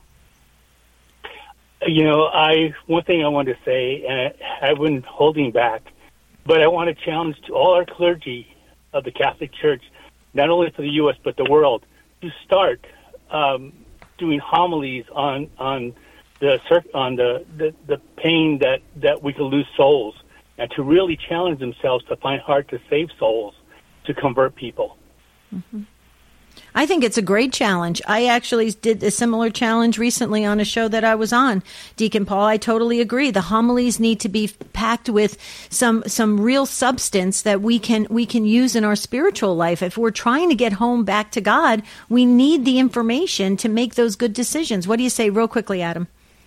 You know, I one thing I want to say, and I've been holding back, but I want to challenge to all our clergy of the Catholic Church, not only for the U S but the world, to start um, doing homilies on on the on the, the, the pain that, that we could lose souls, and to really challenge themselves to find hard to save souls, to convert people. Mm-hmm. I think it's a great challenge. I actually did a similar challenge recently on a show that I was on, Deacon Paul. I totally agree. The homilies need to be packed with some some real substance that we can we can use in our spiritual life. If we're trying to get home back to God, we need the information to make those good decisions. What do you say real quickly, Adam?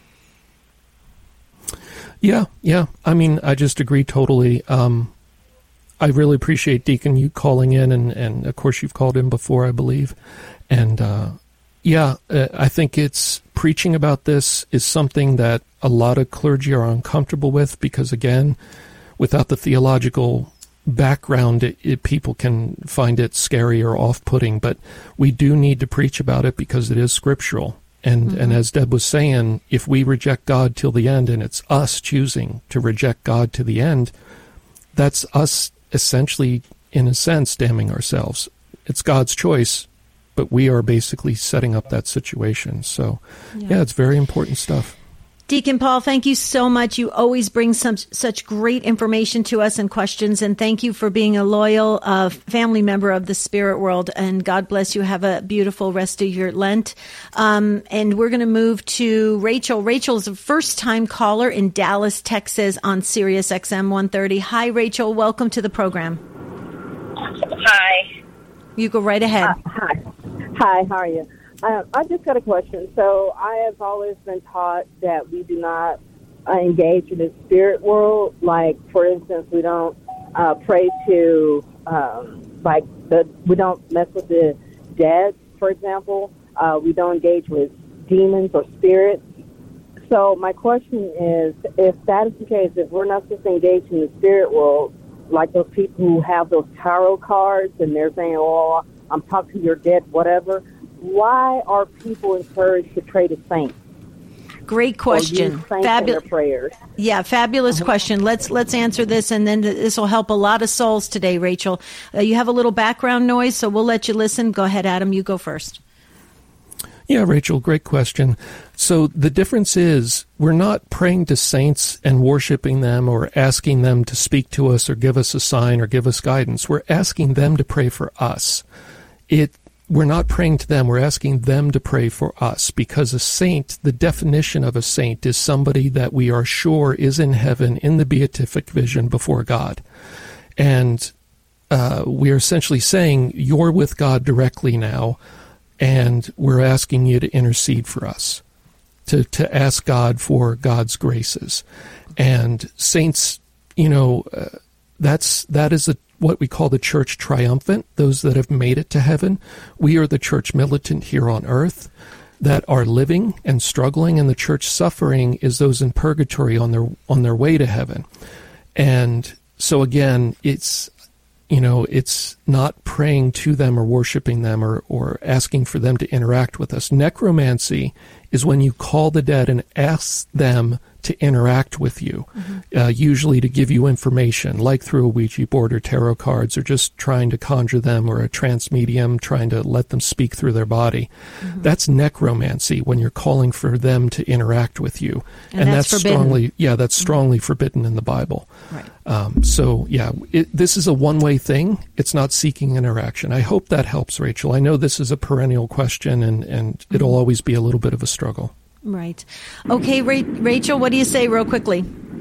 Yeah, yeah. I mean, I just agree totally. Um I really appreciate, Deacon, you calling in, and, and of course you've called in before, I believe. And uh, yeah, uh, I think it's preaching about this is something that a lot of clergy are uncomfortable with because, again, without the theological background, it, it, people can find it scary or off-putting. But we do need to preach about it because it is scriptural. And, mm-hmm. and as Deb was saying, if we reject God till the end, and it's us choosing to reject God to the end, that's us essentially, in a sense, damning ourselves. It's God's choice, but we are basically setting up that situation. So, yeah, yeah it's very important stuff. Deacon Paul, thank you so much. You always bring some such great information to us and questions, and thank you for being a loyal uh, family member of the Spirit World, and God bless you. Have a beautiful rest of your Lent. Um, and we're going to move to Rachel. Rachel's a first-time caller in Dallas, Texas on Sirius X M one thirty. Hi, Rachel. Welcome to the program. Hi. You go right ahead. Uh, hi. Hi, how are you? Uh, I just got a question. So I have always been taught that we do not uh, engage in the spirit world. Like, for instance, we don't uh, pray to, um, like, the, we don't mess with the dead, for example. Uh, we don't engage with demons or spirits. So my question is, if that is the case, if we're not supposed to engage in the spirit world, like those people who have those tarot cards and they're saying, oh, I'm talking to your dead, whatever, why are people encouraged to pray to saints? Great question. Fabulous prayers. Yeah, fabulous uh-huh. question. Let's let's answer this, and then this will help a lot of souls today, Rachel. Uh, you have a little background noise, so we'll let you listen. Go ahead, Adam. You go first. Yeah, Rachel, great question. So the difference is we're not praying to saints and worshiping them or asking them to speak to us or give us a sign or give us guidance. We're asking them to pray for us. It We're not praying to them. We're asking them to pray for us, because a saint, the definition of a saint is somebody that we are sure is in heaven in the beatific vision before God. And uh, we are essentially saying, you're with God directly now, and we're asking you to intercede for us, to, to ask God for God's graces. And saints, you know, uh, that's that is a what we call the church triumphant, those that have made it to heaven. We are the church militant here on earth that are living and struggling, and the church suffering is those in purgatory on their on their way to heaven. And so again, it's, you know, it's not praying to them or worshiping them or, or asking for them to interact with us. Necromancy is when you call the dead and ask them to interact with you, mm-hmm. uh, usually to give you information, like through a Ouija board or tarot cards, or just trying to conjure them, or a trance medium trying to let them speak through their body. Mm-hmm. That's necromancy, when you're calling for them to interact with you. And, and that's, that's strongly, yeah, that's strongly mm-hmm. forbidden in the Bible. Right. Um, so, yeah, it, this is a one-way thing. It's not seeking interaction. I hope that helps, Rachel. I know this is a perennial question, and, and mm-hmm. it'll always be a little bit of a struggle. Right. Okay, Ra- Rachel, what do you say real quickly?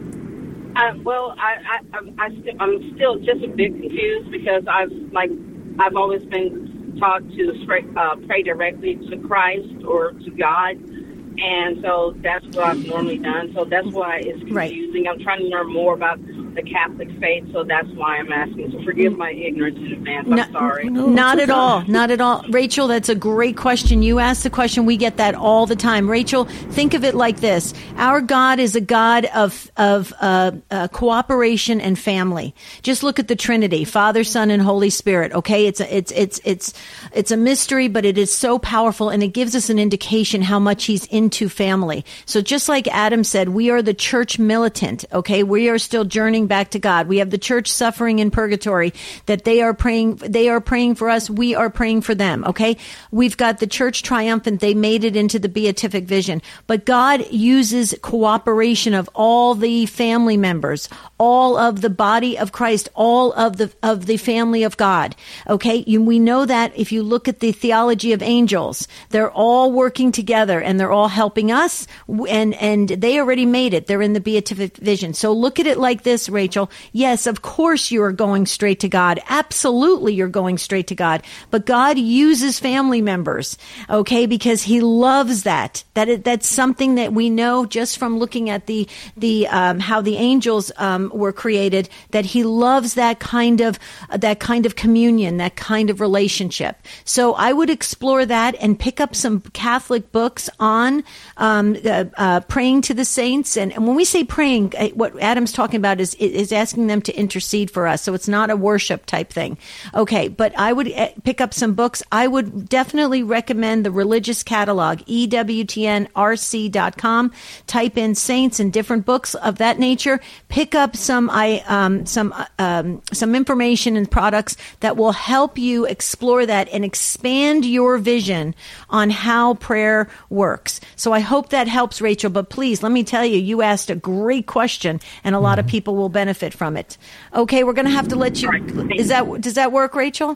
Uh, well, I, I, I, I st- I'm still just a bit confused because I've like I've always been taught to pray, uh, pray directly to Christ or to God, and so that's what I've normally done. So that's why it's confusing. Right. I'm trying to learn more about the Catholic faith, so that's why I'm asking. So forgive my ignorance in advance. I'm no, sorry. No, not at all. Not at all. Rachel, that's a great question. You asked the question. We get that all the time. Rachel, think of it like this. Our God is a God of of uh, uh, cooperation and family. Just look at the Trinity, Father, Son, and Holy Spirit. Okay, it's a, it's it's it's it's a mystery, but it is so powerful, and it gives us an indication how much He's into family. So just like Adam said, we are the church militant. Okay, we are still journeying back to God. We have the church suffering in purgatory, that they are praying, they are praying for us. We are praying for them. Okay. We've got the church triumphant. They made it into the beatific vision, but God uses cooperation of all the family members, all of the body of Christ, all of the, of the family of God. Okay. You, we know that if you look at the theology of angels, they're all working together and they're all helping us, and, and they already made it. They're in the beatific vision. So look at it like this, Rachel. Yes, of course you are going straight to God. Absolutely you're going straight to God. But God uses family members, okay, because He loves that. That is, that's something that we know just from looking at the the um, how the angels um, were created, that He loves that kind of uh, that kind of communion, that kind of relationship. So I would explore that and pick up some Catholic books on um, uh, uh, praying to the saints. And, and when we say praying, what Adam's talking about is is asking them to intercede for us. So it's not a worship type thing. Okay, but I would pick up some books. I would definitely recommend the Religious Catalog, E W T N R C dot com. Type in saints and different books of that nature. Pick up some I um, some um, some information and products that will help you explore that and expand your vision on how prayer works. So I hope that helps, Rachel. But please, let me tell you, you asked a great question, and a lot of people will benefit from it. Okay, we're going to have to let you. Is that does that work, Rachel?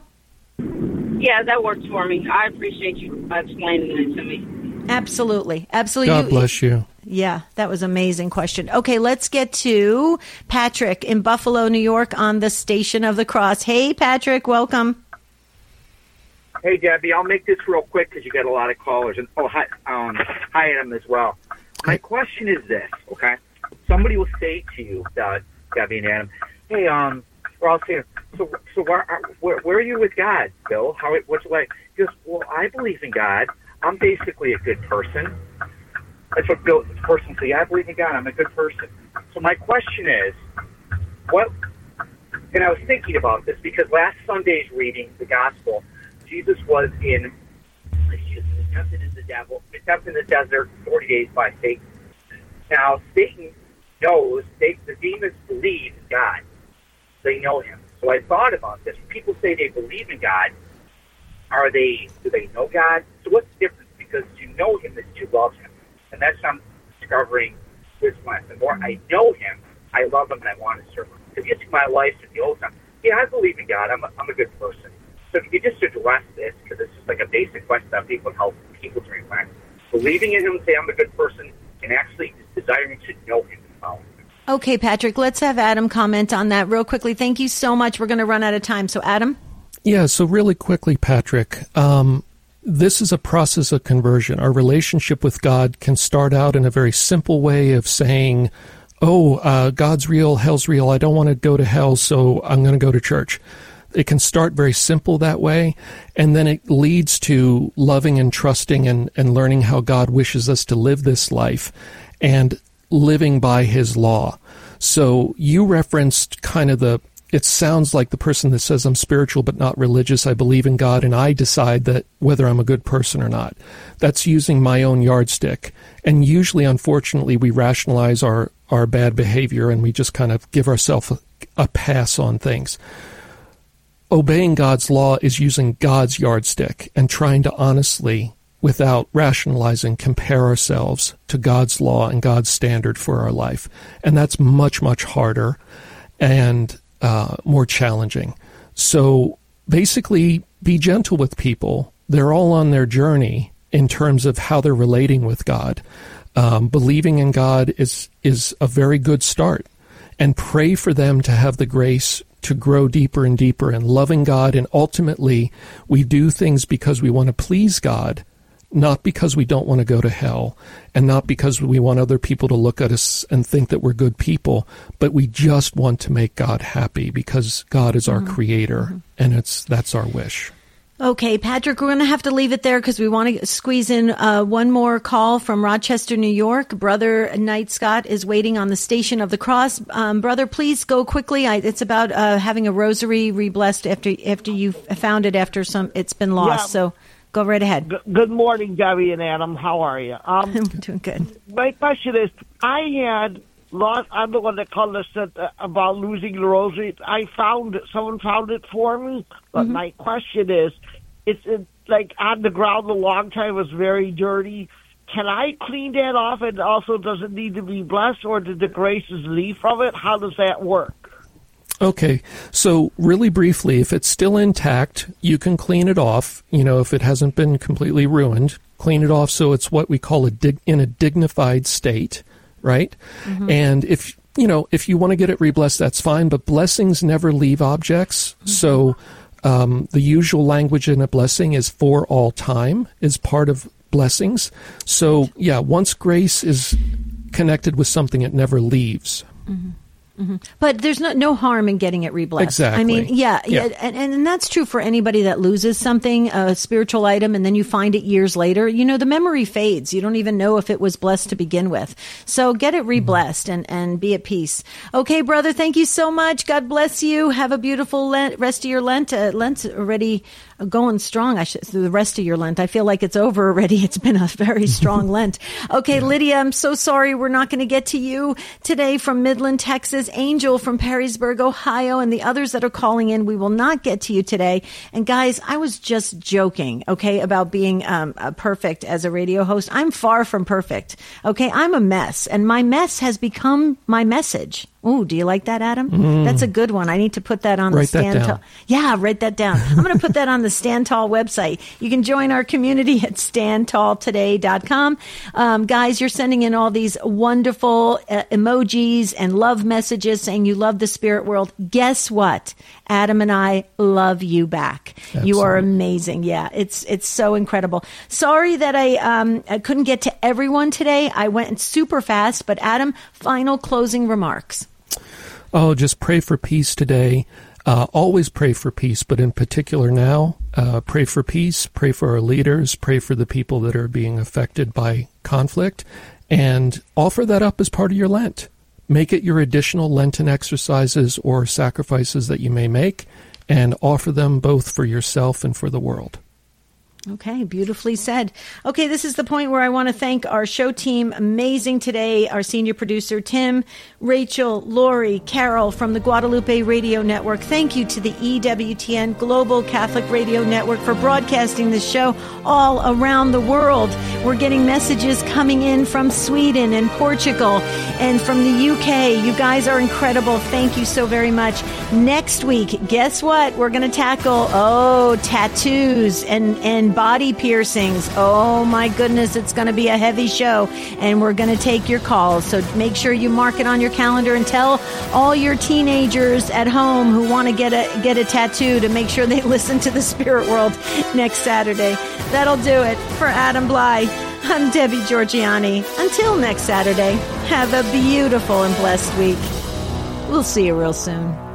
Yeah, that works for me. I appreciate you explaining it to me. Absolutely, absolutely. God bless you. Yeah, that was an amazing question. Okay, let's get to Patrick in Buffalo, New York, on the Station of the Cross. Hey, Patrick, welcome. Hey, Debbie, I'll make this real quick because you got a lot of callers. And oh, hi, um, hi, Adam, as well. My question is this, okay? Somebody will say to you, uh, Debbie and Adam, hey, um, or I'll say, so, so where, where, where are you with God, Bill? How, what's it like? He goes, well, I believe in God. I'm basically a good person. That's what Bill, the person says. I believe in God. I'm a good person. So my question is, what? And I was thinking about this because last Sunday's reading, the Gospel, Jesus was in, excuse me, tempted in the devil, tempted in the desert forty days by Satan. Now, Satan knows, they, the demons believe in God. They know Him. So I thought about this. When people say they believe in God, are they, do they know God? So what's the difference? Because you know Him is you love Him. And that's what I'm discovering this life. The more I know Him, I love Him and I want to serve Him. Because you see my life at the old time, yeah, I believe in God. I'm a, I'm a good person. So if you could just address this, because this is like a basic question that people help people to reflect. Believing in Him and say I'm a good person, and actually desiring to know Him and follow Him. Okay, Patrick, let's have Adam comment on that real quickly. Thank you so much. We're going to run out of time. So, Adam? Yeah, so really quickly, Patrick, um, this is a process of conversion. Our relationship with God can start out in a very simple way of saying, oh, uh, God's real, hell's real, I don't want to go to hell, so I'm going to go to church. It can start very simple that way, and then it leads to loving and trusting and, and learning how God wishes us to live this life and living by His law. So you referenced kind of the, it sounds like the person that says I'm spiritual but not religious, I believe in God, and I decide that whether I'm a good person or not. That's using my own yardstick. And usually, unfortunately, we rationalize our, our bad behavior and we just kind of give ourselves a, a pass on things. Obeying God's law is using God's yardstick and trying to honestly, without rationalizing, compare ourselves to God's law and God's standard for our life. And that's much, much harder and uh, more challenging. So basically, be gentle with people. They're all on their journey in terms of how they're relating with God. Um, believing in God is is a very good start. And pray for them to have the grace to grow deeper and deeper in loving God. And ultimately, we do things because we want to please God, not because we don't want to go to hell, and not because we want other people to look at us and think that we're good people, but we just want to make God happy because God is our mm-hmm. creator, mm-hmm. and it's that's our wish. Okay, Patrick, we're going to have to leave it there because we want to squeeze in uh, one more call from Rochester, New York. Brother Knight Scott is waiting on the Station of the Cross. Um, brother, please go quickly. I, it's about uh, having a rosary re-blessed after after you found it after some it's been lost. Yeah. So go right ahead. G- good morning, Debbie and Adam. How are you? Um, I'm doing good. My question is, I had lost. I'm the one that called us uh, about losing the rosary. I found it. Someone found it for me. But mm-hmm. my question is, it's in, like on the ground a long time. It was very dirty. Can I clean that off? And also, does it need to be blessed, or did the graces leave from it? How does that work? Okay, so really briefly, if it's still intact, you can clean it off. You know, if it hasn't been completely ruined, clean it off so it's what we call a dig- in a dignified state, right? Mm-hmm. And if you know, if you want to get it re-blessed, that's fine. But blessings never leave objects, mm-hmm. so. Um, the usual language in a blessing is for all time, is part of blessings. So, yeah, once grace is connected with something, it never leaves. Mm-hmm. Mm-hmm. But there's no, no harm in getting it re-blessed. Exactly. I mean, yeah, yeah. yeah and, and that's true for anybody that loses something, a spiritual item, and then you find it years later. You know, the memory fades. You don't even know if it was blessed to begin with. So get it re-blessed mm-hmm. and, and be at peace. Okay, brother, thank you so much. God bless you. Have a beautiful Lent, rest of your Lent. Uh, Lent's already going strong. I should, the rest of your Lent. I feel like it's over already. It's been a very strong Lent. Okay, yeah. Lydia, I'm so sorry we're not going to get to you today from Midland, Texas. Angel from Perrysburg, Ohio, and the others that are calling in. We will not get to you today. And guys, I was just joking, okay, about being um, uh, perfect as a radio host. I'm far from perfect, okay? I'm a mess, and my mess has become my message. Ooh, do you like that, Adam? Mm. That's a good one. I need to put that on write the Stand Tall. Yeah, write that down. I'm going to put that on the Stand Tall website. You can join our community at stand tall today dot com. Um, guys, you're sending in all these wonderful uh, emojis and love messages saying you love the spirit world. Guess what? Adam and I love you back. Absolutely. You are amazing. Yeah, it's it's so incredible. Sorry that I um I couldn't get to everyone today. I went super fast, but Adam, final closing remarks. Oh, just pray for peace today. Uh, always pray for peace, but in particular now, uh, pray for peace, pray for our leaders, pray for the people that are being affected by conflict, and offer that up as part of your Lent. Make it your additional Lenten exercises or sacrifices that you may make, and offer them both for yourself and for the world. Okay, beautifully said. Okay, this is the point where I want to thank our show team. Amazing today. Our senior producer, Tim, Rachel, Lori, Carol from the Guadalupe Radio Network. Thank you to the E W T N Global Catholic Radio Network for broadcasting this show all around the world. We're getting messages coming in from Sweden and Portugal and from the U K. You guys are incredible. Thank you so very much. Next week, guess what? We're going to tackle, oh, tattoos and, and body piercings. Oh my goodness, it's going to be a heavy show, and we're going to take your calls. So make sure you mark it on your calendar and tell all your teenagers at home who want to get a get a tattoo to make sure they listen to the Spirit World next Saturday. That'll do it. For Adam Bly, I'm Debbie Georgianni. Until next Saturday, have a beautiful and blessed week. We'll see you real soon.